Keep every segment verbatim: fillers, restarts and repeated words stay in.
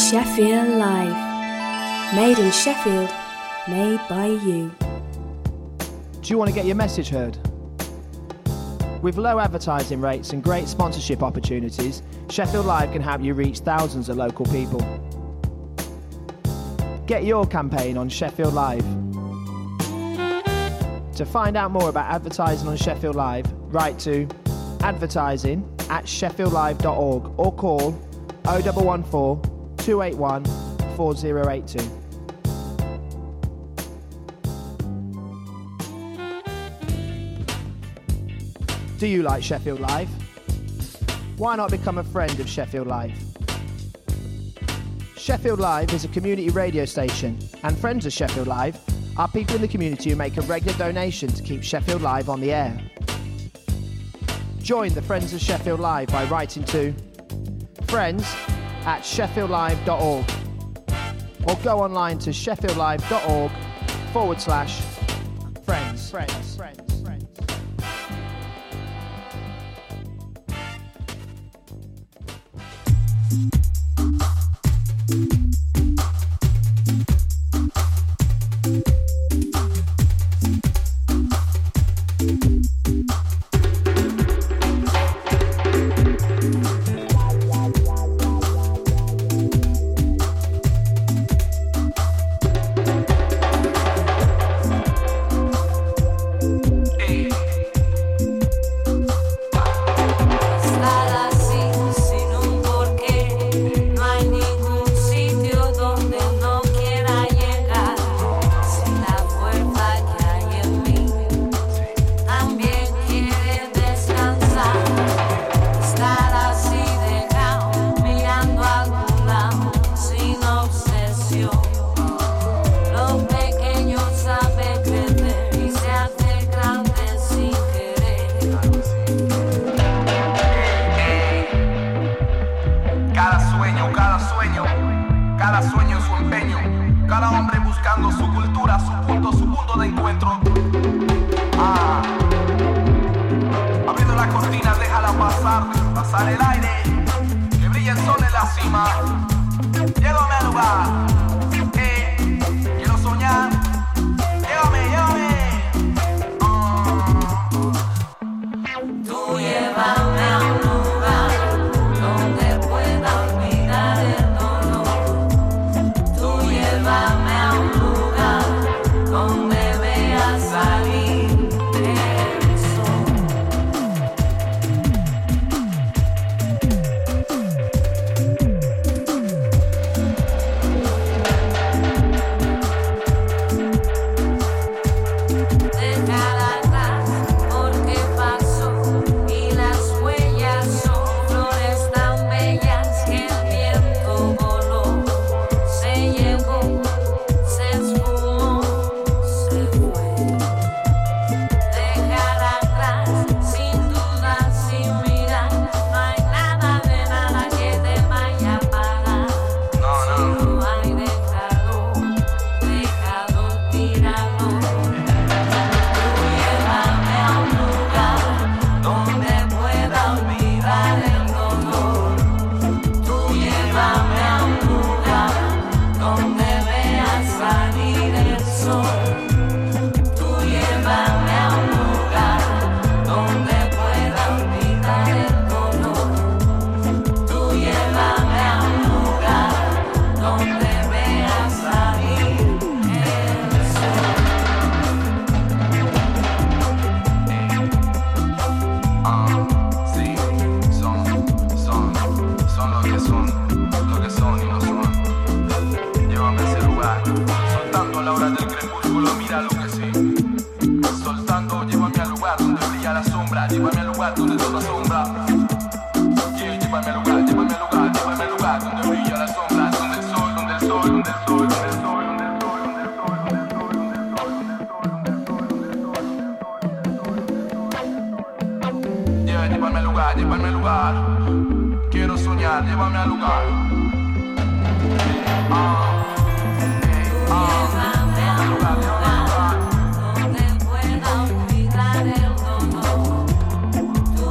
Sheffield Live. Made in Sheffield, made by you. Do you want to get your message heard? With low advertising rates and great sponsorship opportunities, Sheffield Live can help you reach thousands of local people. Get your campaign on Sheffield Live. To find out more about advertising on Sheffield Live, write to advertising at sheffield live dot org or call oh one one four, two eight one, four oh eight two. Do you like Sheffield Live? Why not become a friend of Sheffield Live? Sheffield Live is a community radio station, and friends of Sheffield Live are people in the community who make a regular donation to keep Sheffield Live on the air. Join the Friends of Sheffield Live by writing to friends at sheffield live dot org or go online to sheffield live dot org forward slash friends. Friends. Friends.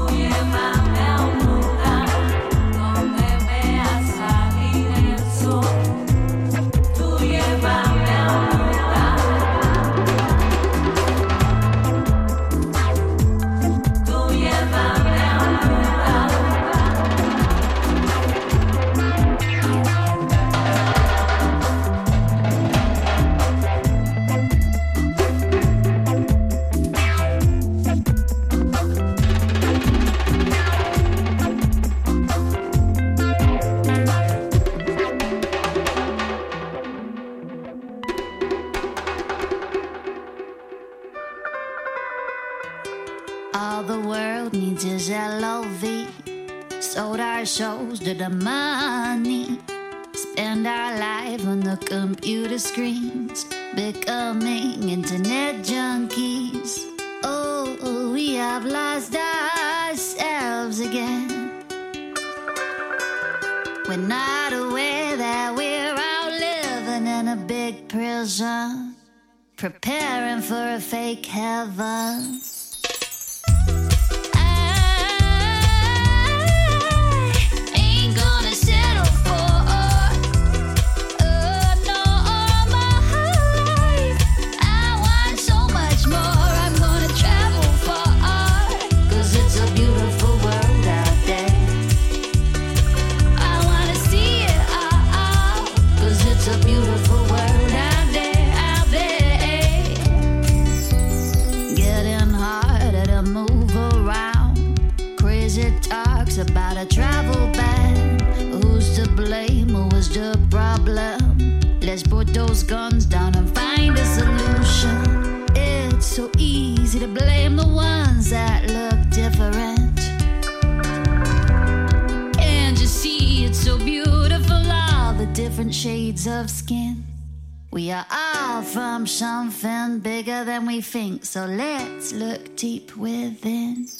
So shows to the money. Spend our life on the computer screens, becoming internet junkies. Oh, we have lost ourselves again. We're not aware that we're out living in a big prison, preparing for a fake heaven. About a travel ban, who's to blame, who was the problem? Let's put those guns down and find a solution. It's so easy to blame the ones that look different. Can't you see it's so beautiful, all the different shades of skin? We are all from something bigger than we think, so let's look deep within.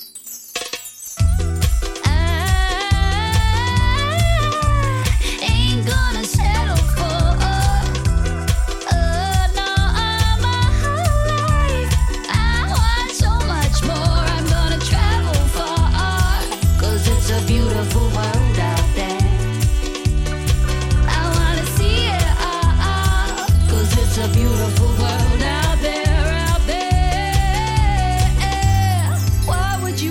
Gonna settle for uh, uh, no, I'm alive. I want so much more. I'm gonna travel far, cause it's a beautiful world out there. I wanna see it all, cause it's a beautiful world out there, out there. What would you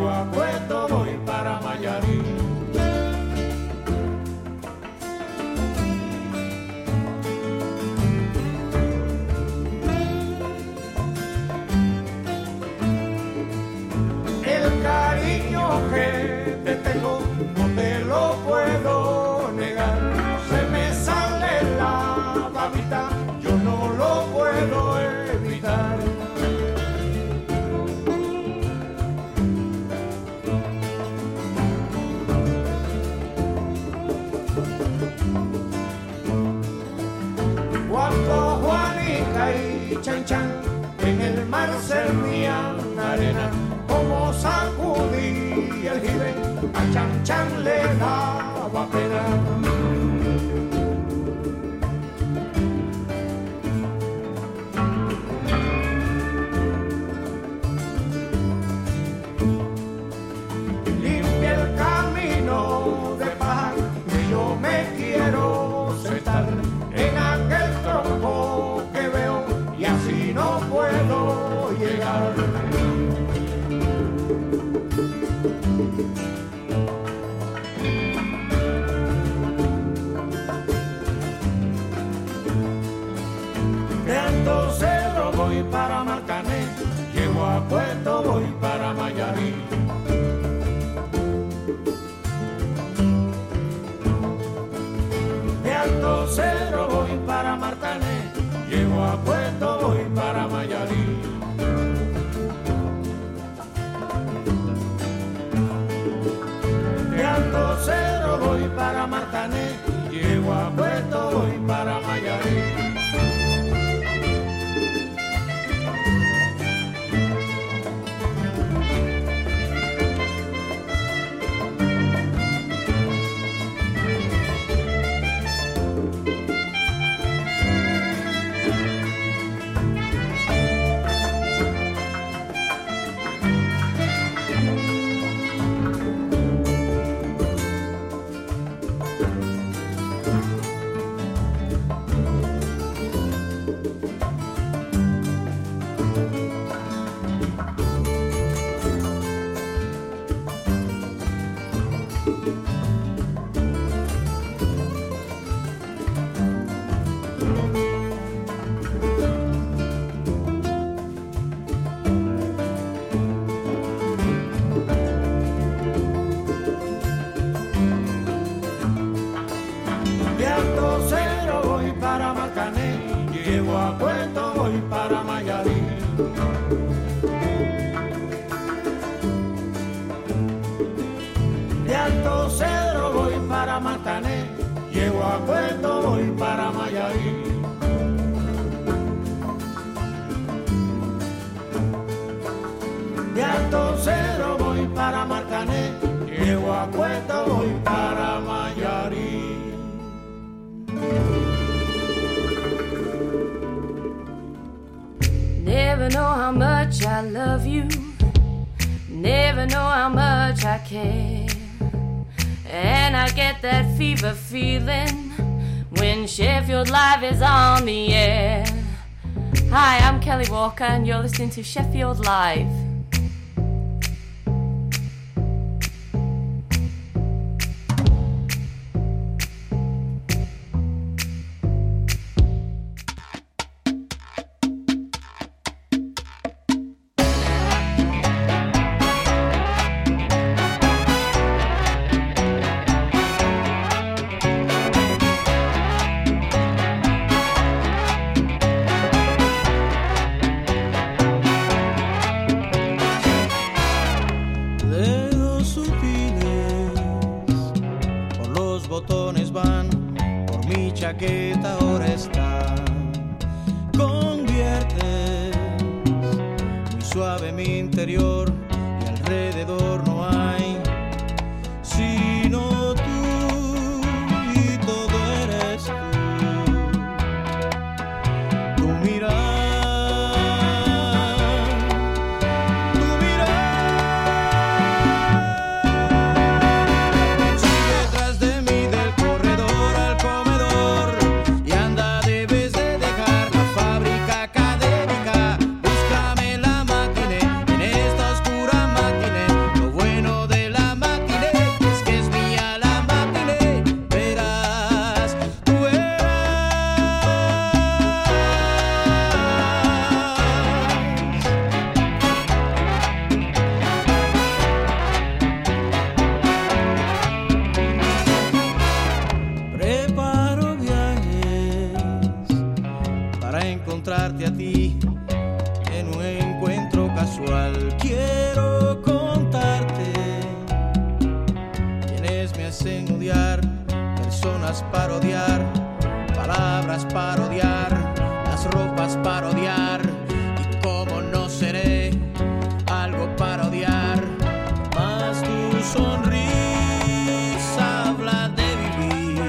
llego a Puerto, voy para Mayarí. El cariño que te tengo no te lo puedo negar, se me sale la babita, yo no lo puedo evitar. Cuando Juanica y Chan Chan en el mar servían arena, como sacudí el jibe, a Chan Chan le daba pena. Limpia el camino de paz, que yo me quiero sentar en aquel tronco que veo y así no puedo llegar. De Alto Cerro voy para Marcané, llego a Puerto, voy para Mayarí. De Alto Cerro voy para Marcané, llego a Puerto, voy para Mayarí. De Alto Cerro voy para Marcané, llego a Puerto, voy para Mayarí. De Alto Cerro voy para Marcané, llego a Puerto, voy para Mayarí. De Alto Cerro voy para Marcané, llego a Puerto, voy para Mayarí. De Alto Cerro voy para Marcané, llego a Puerto, voy para Mayarí. Never know how much I love you, never know how much I care, and I get that fever feeling when Sheffield Live is on the air. Hi, I'm Kelly Walker and you're listening to Sheffield Live. chaqueta ahora está. Conviertes muy suave mi interior y alrededor no hay sino tú y todo eres tú. Tu mirada. Lo bueno ti en un encuentro casual. Quiero contarte quienes me hacen odiar, personas para odiar, palabras para odiar, las ropas para odiar. Y cómo no seré algo para odiar, más tu sonrisa habla de vivir,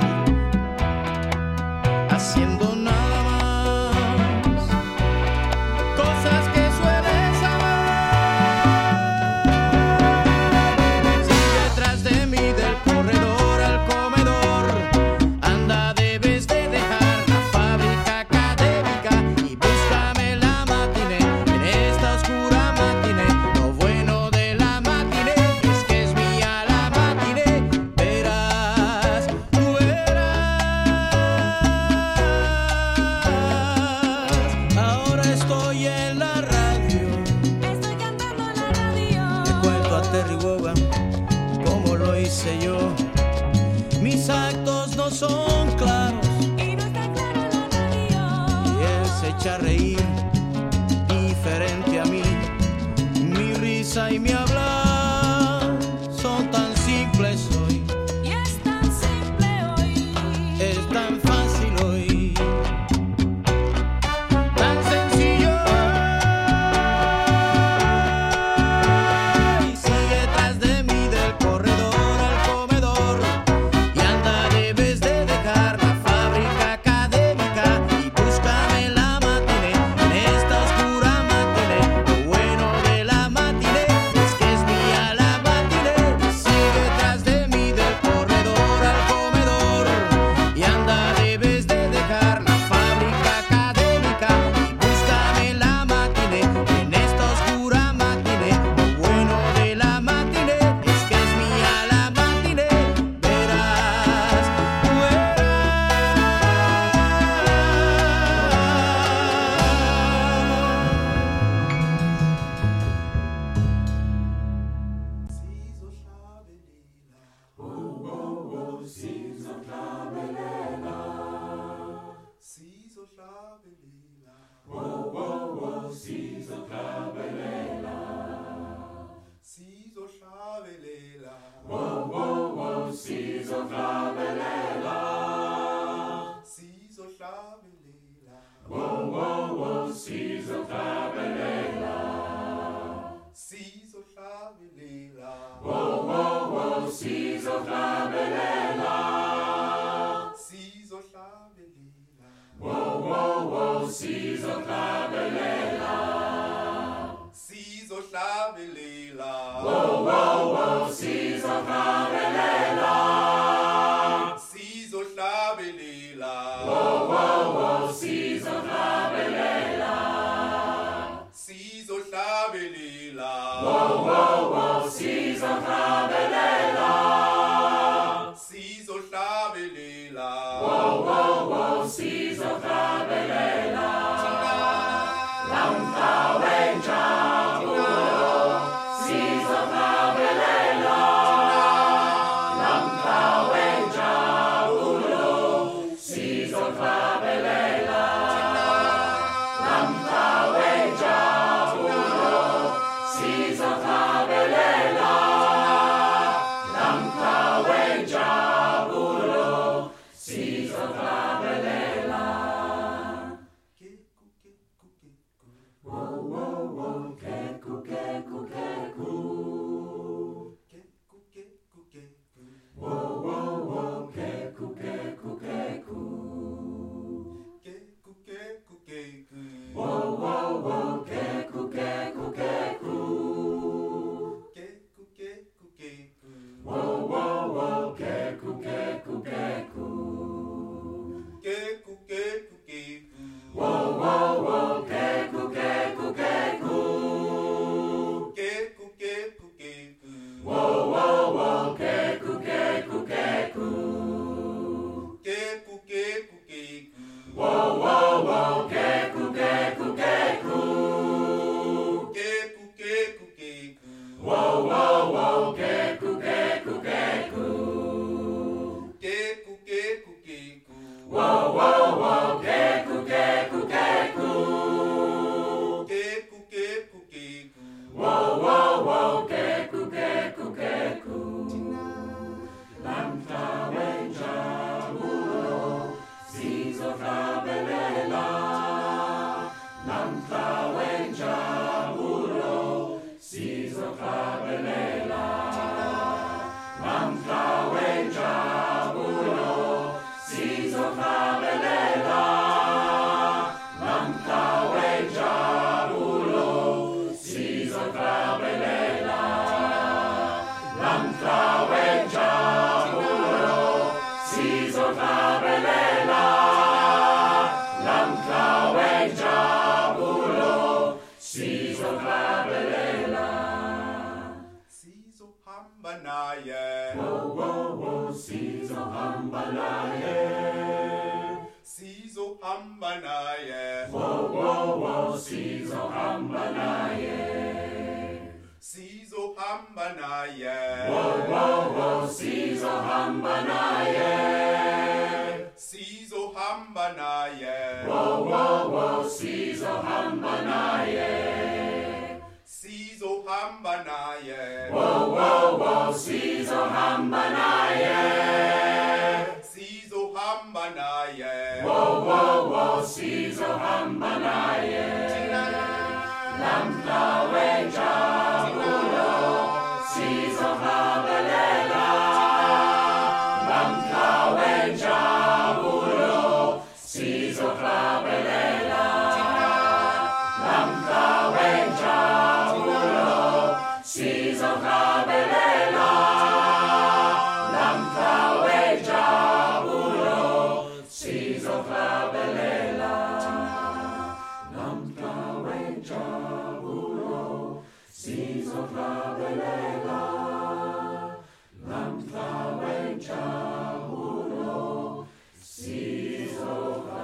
haciendo nada más cosas que sueles amar. Sigue detrás de mí del corredor al comedor, anda, debes de dejar la fábrica académica y búscame la matiné en esta oscura matiné. Lo bueno de la matiné es que es mía la matiné. Verás, tú verás. Ahora estoy en la radio, Estoy cantando en la radio. le cuento a Terry Wogan como lo hice yo. Mis actos no son claros Y no está claro en la radio. y él se echa a reír diferente a mí. Mi risa y mi hablar son tan simples hoy, Y es tan simple hoy. es tan fácil hoy, tan sencillo. Y sigue detrás de mí del corredor al comedor y anda, debes de dejar la fábrica académica y búscame la matiné en esta oscura matiné. Lo bueno de la matiné es que es mía la matiné. Y sigue detrás de mí del corredor al comedor y anda, debes de dejar la fábrica académica y búscame la matiné en esta oscura matiné. Lo bueno de la matiné es que es mía la matiné. Verás, tú Sizo hambanaye. Whoa, whoa, whoa, Sizo hambanaye. Sizo hambanaye. Whoa, whoa, whoa, Sizo hambanaye. Sizo hambanaye. Whoa, whoa, whoa, Sizo hambanaye. Sizo hambanaye. Whoa, whoa, whoa, Sizo hambanaye. Sizo hambanaye. Whoa, whoa, whoa, Sizo hambanaye. Lamka wenja ulo, Sizo habelela. Lamka wenja ulo, Sizo habelela. Lamka wenja ulo, Sizo habelela. Lamka wenja ulo, Sizo habelela. Lamka wenja ulo, Sizo habelela. Lamka wenja ulo, Sizo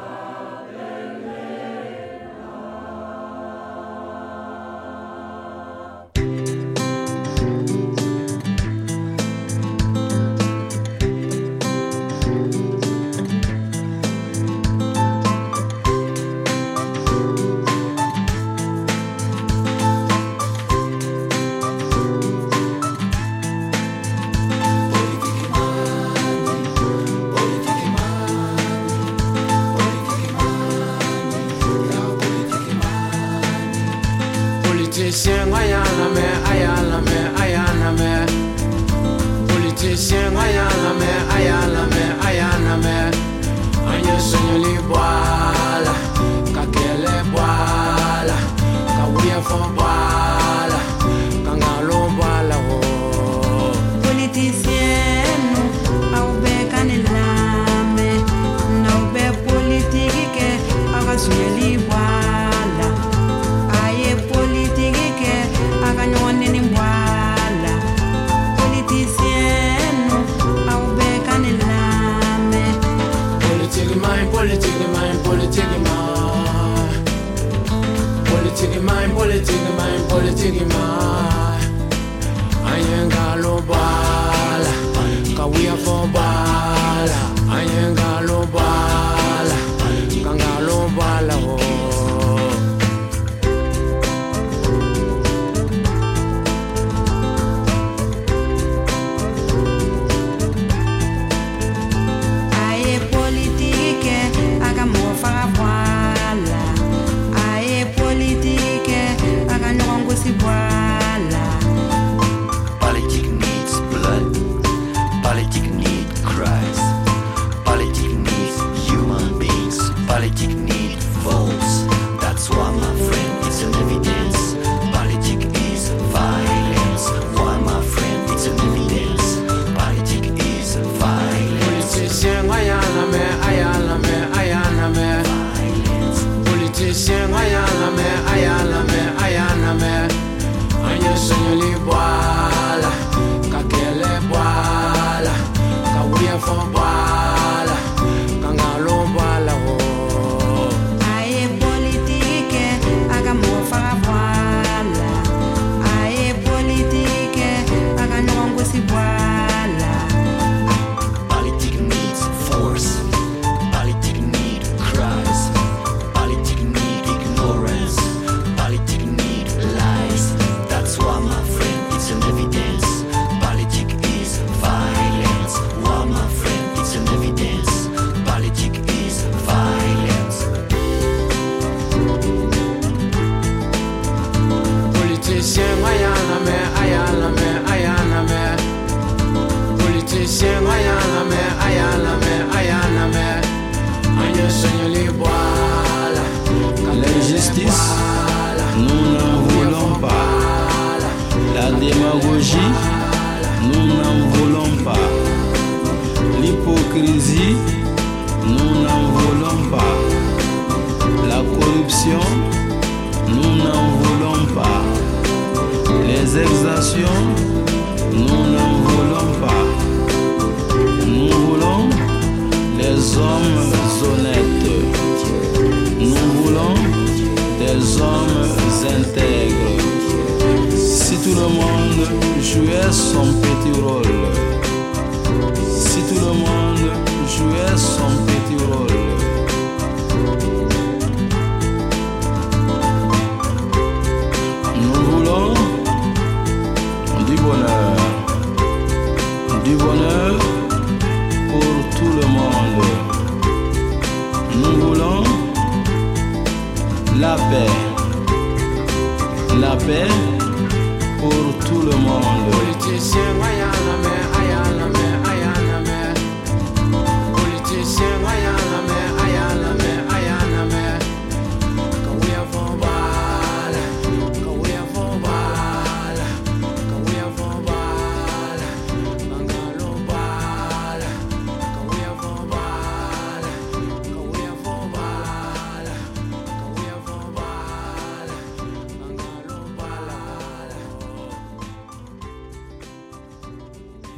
Politicien ayana me, ayana me, ayana me. Politicien ayana me, ayana me, ayana me. Anye senyoli boala, kakele boala, kawuye fon boala, kangalo boala oh. Politicien au be kanelame, na be politique aga senyoli boala. Aye politique aga nyonene boala. Politicien au be kanelame. Politique mine, politique mine, politique mine. Politique mine, politique mine, politique mine. Ayengalo bala, kawia fo bala. Ayengalo bala, kangalo bala oh. Aye politique aga mofa boala. Aye politique aga nyongo si boala. Politics needs blood. Politics need cries. Politics needs human beings. Politics need votes. That's why, my friend, it's an evidence. Politics is violence. Why, my friend, it's an evidence. Politics is violence. Politicien ayana me, ayana me, ayana me. Politicien ayana me, ayana me, ayana me. Anye senyoli boala, kakele boala, kawuye fon boala, kangalo boala oh. Aye politique aga mofa boala. Aye politique aga nyongo si boala. Politics needs force. Politics need cries. Politics need ignorance. Politics need lies. That's why, my friend, it's an evidence. Politics is violence. Why, my friend, it's an evidence. Politics is violence. Politicien ayana me, ayana me, ayana me. Politicien ayana me, ayana me, ayana me. Anye senyoli boala, L'injustice, nous n'en voulons pas. La démagogie, nous n'en voulons pas. L'hypocrisie, nous n'en voulons pas. La corruption, nous n'en voulons pas. Les exactions, nous n'en voulons pas. Nous voulons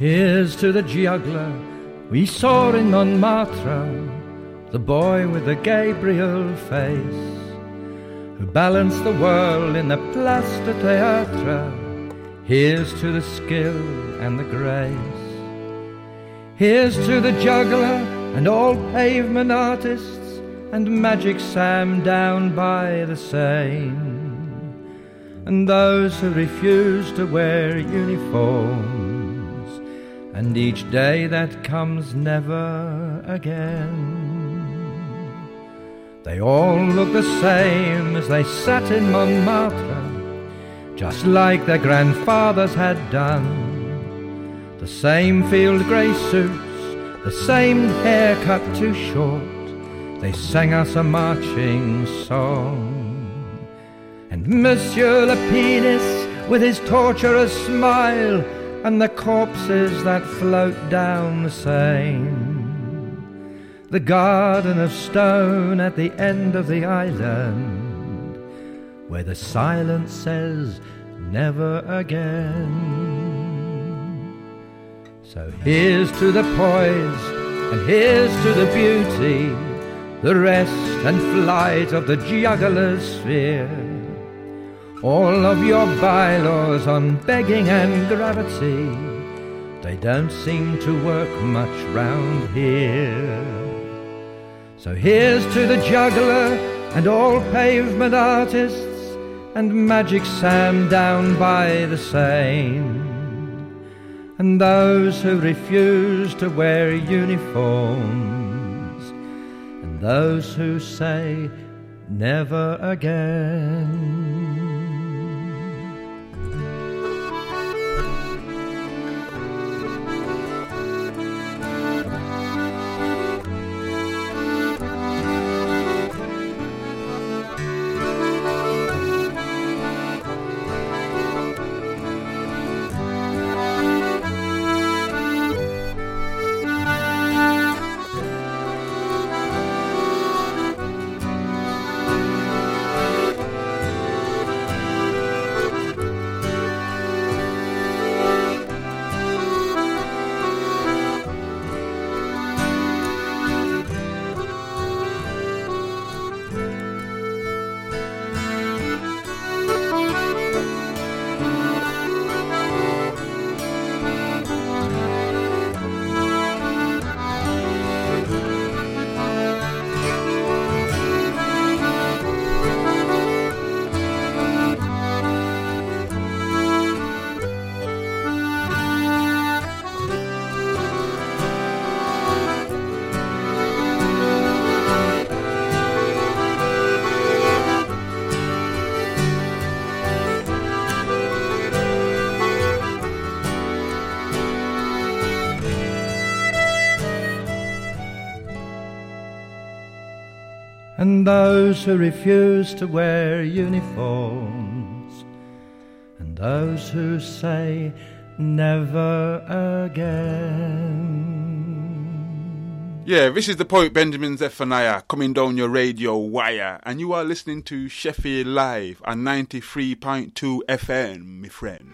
Here's to the juggler we saw in Montmartre, the boy with the Gabriel face, who balanced the world in the Place de Théâtre. Here's to the skill and the grace. Here's to the juggler and all pavement artists, and Magic Sam down by the Seine, and those who refuse to wear uniforms, and each day that comes never again. They all look the same as they sat in Montmartre, just like their grandfathers had done. The same field grey suits, the same hair cut too short. They sang us a marching song. And Monsieur Lapidus with his torturous smile, and the corpses that float down the Seine. The garden of stone at the end of the island, where the silence says never again. So here's to the poise, and here's to the beauty, the rest and flight of the juggler's sphere. All of your bylaws on begging and gravity, they don't seem to work much round here. So here's to the juggler and all pavement artists, and Magic Sam down by the Seine, and those who refuse to wear uniforms, and those who say never again. And those who refuse to wear uniforms, and those who say never again. Yeah, this is the poet Benjamin Zephaniah coming down your radio wire, and you are listening to Sheffield Live on ninety-three point two F M, my friend.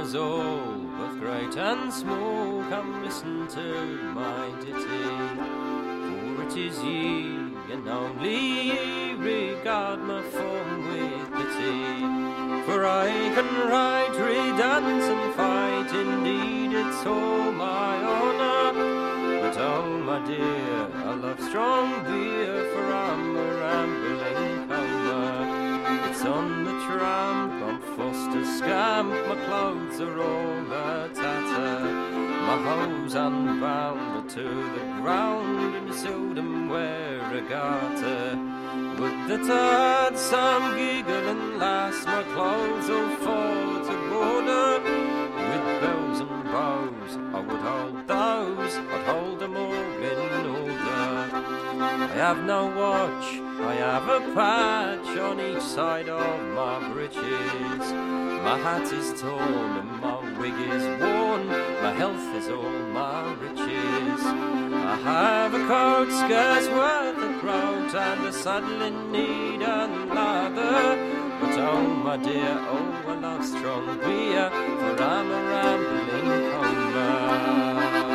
us all, both great and small, come listen to my ditty. For it is ye, and only ye, regard my form with pity. For I can ride, redance and fight, indeed it's all my honour. But oh my dear, I love strong beer, for I'm a rambling comer. It's on the tramp, I'm forced to scamp, my clothes are all a tatter. My hose unbound to the ground, and seldom wear a garter. Would that I had some giggle and lass, my clothes all fall to border. With bells and bows, I would hold those, I'd hold them all in order. I have no watch, I have a patch on each side of my breeches. My hat is torn and my wig is worn, my health is all my riches. I have a coat scarce worth a groat, and a saddle in need and lather. But oh my dear, oh I love strong beer, for I'm a rambling comer.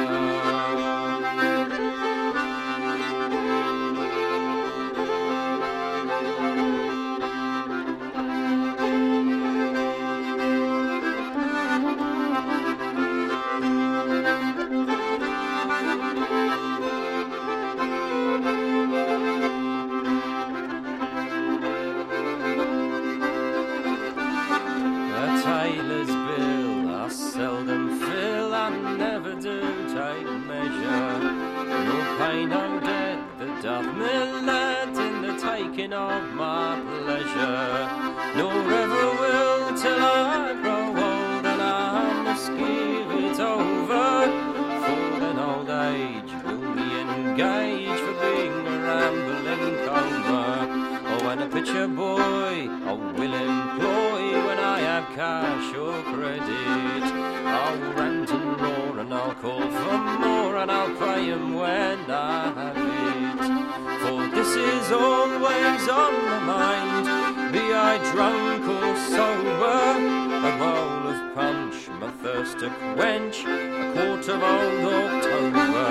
No debt that doth me let in the taking of my pleasure, nor ever will till I grow old, and I must give it over. For then old age will me engage for being a rambling comer. Oh, when a pitcher boy I will employ, when I have cash or credit, I'll rant and roar and I'll call for more, and I'll pay him when I have it. For this is always on my mind, be I drunk or sober. A bowl of punch, my thirst to quench, a quart of old October.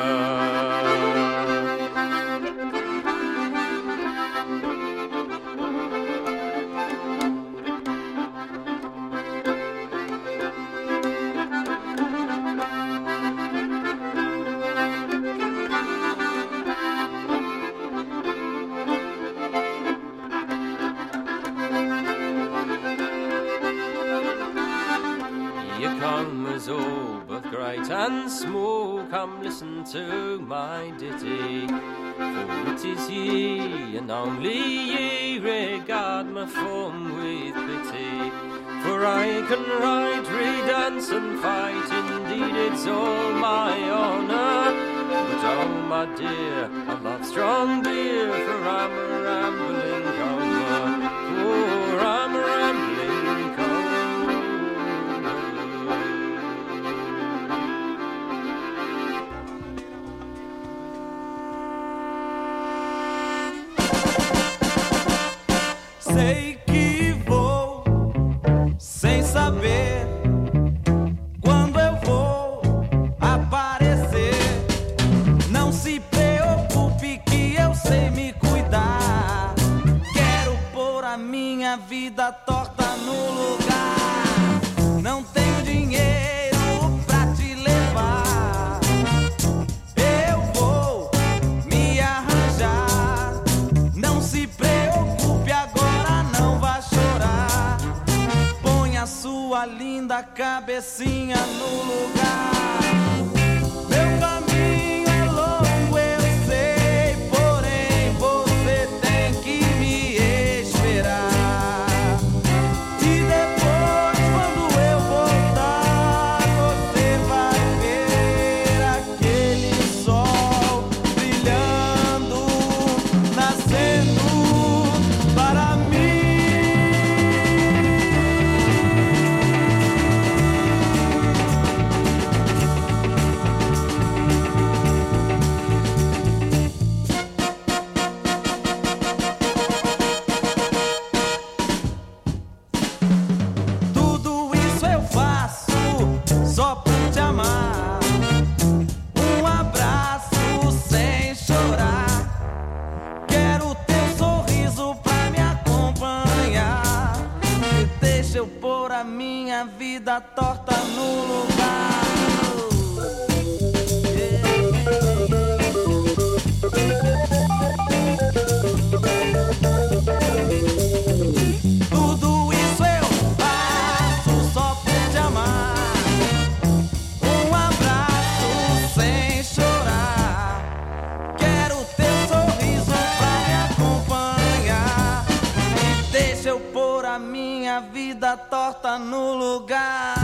All both great and small, come listen to my ditty. For it is ye, and only ye, regard my form with pity. For I can ride, redance and fight, indeed it's all my honour. But oh my dear, I love strong beer, for I'm a rambling comer. For I'm a rambling comer. Sei que vou sem saber quando eu vou aparecer. Não se preocupe que eu sei me cuidar. Quero pôr a minha vida torta no lugar. Não tenho dinheiro pra te levar. Eu vou me arranjar. Não se preocupe agora, não vá chorar. Põe a sua linda cabecinha no lugar. Meu caminho é longo, eu sei, porém você tem que me esperar. E depois, quando eu voltar, você vai ver aquele sol brilhando, nascendo para mim. a minha vida torta no lugar. Tudo isso eu faço só por te amar. Um abraço sem chorar. Quero teu sorriso pra me acompanhar. E deixa eu pôr a minha vida torta no lugar.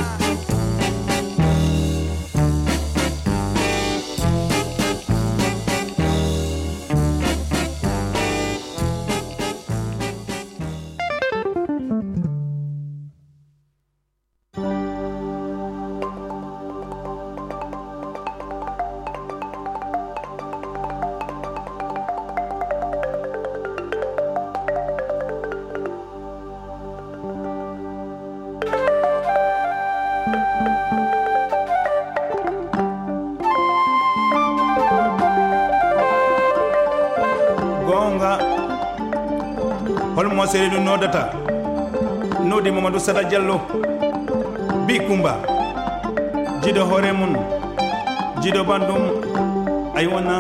holmo seredu nodata nodi Mamadou Sada Diallo bi Kumba jido hore mun jido bandum ay wona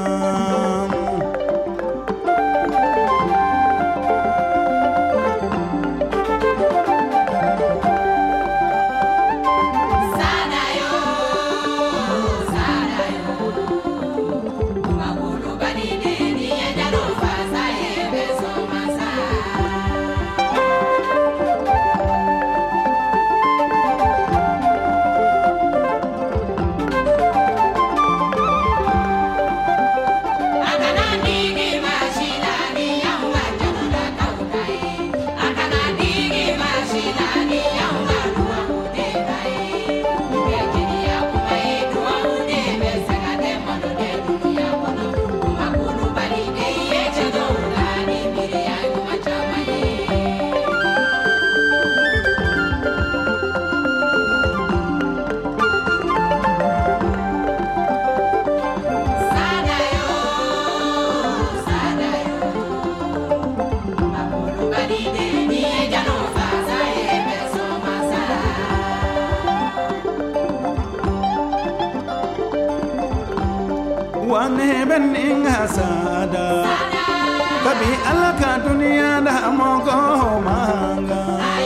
wane ben inga sada kabi alaka dunia da mogo manga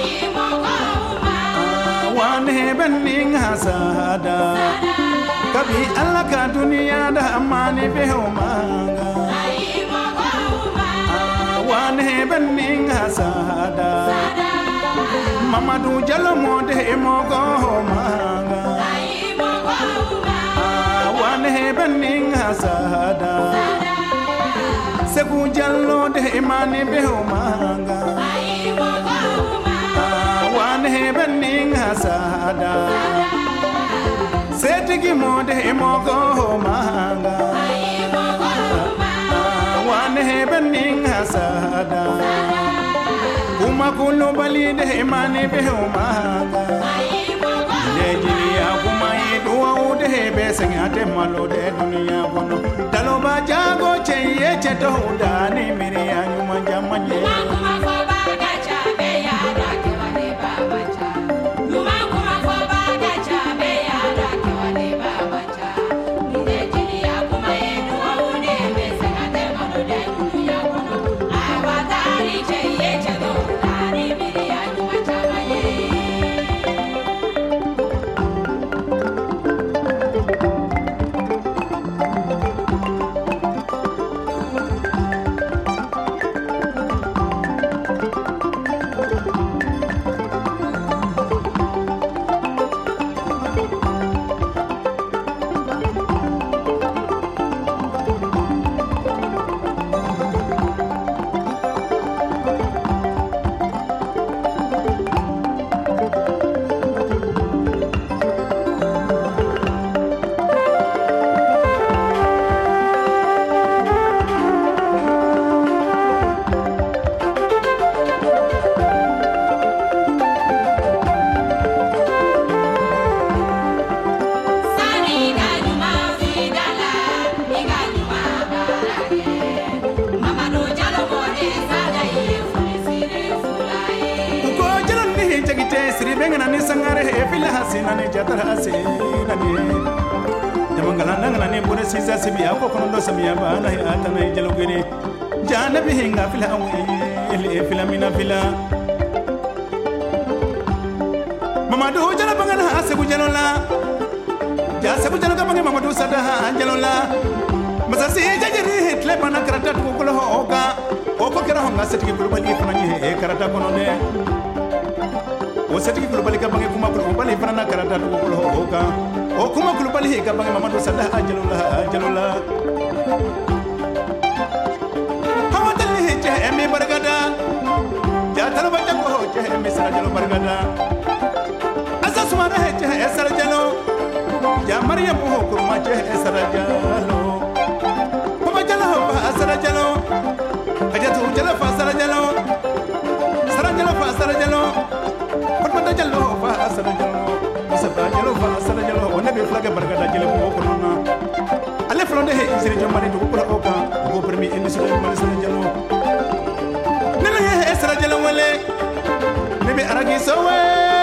wane ben inga sada kabi alaka dunia da mani be manga wane ben inga sada Mamadou Diallo mode mogo manga wane ben sada Seku Diallo de imani be manga wane ben sada Setigi mode mogo manga wane ben sada Kuma kulu bali de imani be manga Nigeria kuma idua ude be sengate malo de dunia kono taloba jago cheye cheto udani miri anyuma jamanye kuma foba gacha be ya rake wale baba cha kuma foba gacha be ya rake wale baba cha Nigeria kuma idua ude be sengate malo de dunia kono awadari cheye cheto udani miri anyuma jamanye sinani jatara sinani jamangala nangani bore sisa sibi ako kono samiya bana ya atana jalogere jana bihinga fila awi ele fila mina fila mamadu jala bangana asebu jalola ja sebu jaloga bangi mamadu sadaha jalola masasi jajiri hitle bana karata ko ko hoka oko kera honga setiki kulubali fanani e karata kono ne o setiki kulubali ka bangi kuma kulubali fanana karata ko ko hoka o kuma kulubali ka bangi mamadu sadaha jalola jalola hawadali je emi bargada ja talaba jako je emi sara jalo bargada asa sumara je sara jalo ja maryam ho kurma je sara jalo papa jalo sara jalo ajatu jalo fa sara jalo sara jalo fa sara jalo papa jalo fa sara jalo sara jalo fa sara jalo o nabi flaga bargada jalo ko ko nona ale flonde he sere jomari to ko oka ko permi indi sere mali sara jalo nana he sara jalo wale nabi aragi sowe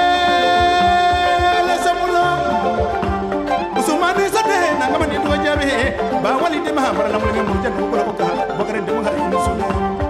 la samulo usumani sade na ngama ni to jabe ba wali de ma bara na mo ngam jadu ko oka bakare de ma indi sule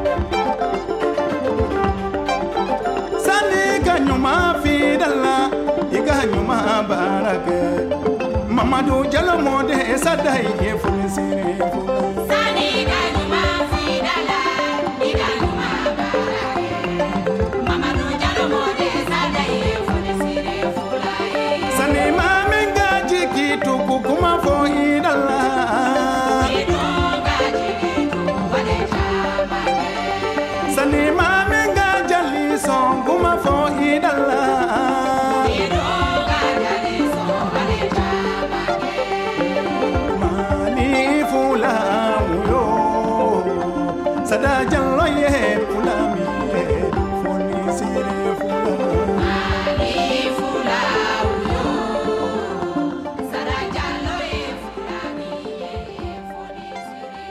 sani kanyuma fi dalla iganyuma barake Mamadu jalo mode sadai e funisire sani kanyuma fi dalla iganyuma barake Mamadu jalo mode sadai e funisire fulai sani mamenga jikitu kukuma fo idalla idonga jikitu wale jamake sani mamenga jali songuma fo idalla idonga jali songale jamake mani fula muyo sada jallo ye fulami foni sire fula mani fula muyo sada jallo ye fulami foni sire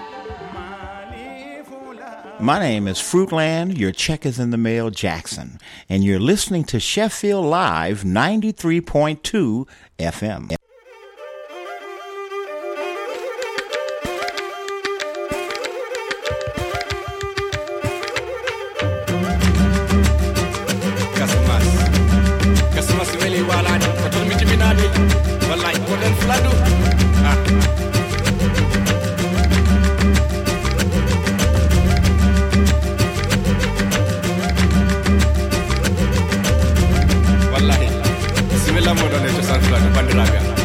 fula. My name is Fruitland, your check is in the mail, Jackson, and you're listening to Sheffield Live ninety-three point two F M. Kasimas, Kasimas really wala ni katul miti minadi, walai koden fladu. Ah. Wallahi, sibila modo ne to san fladu bandiraga.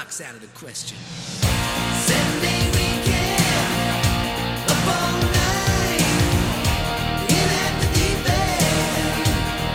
rocks out of the question. Sending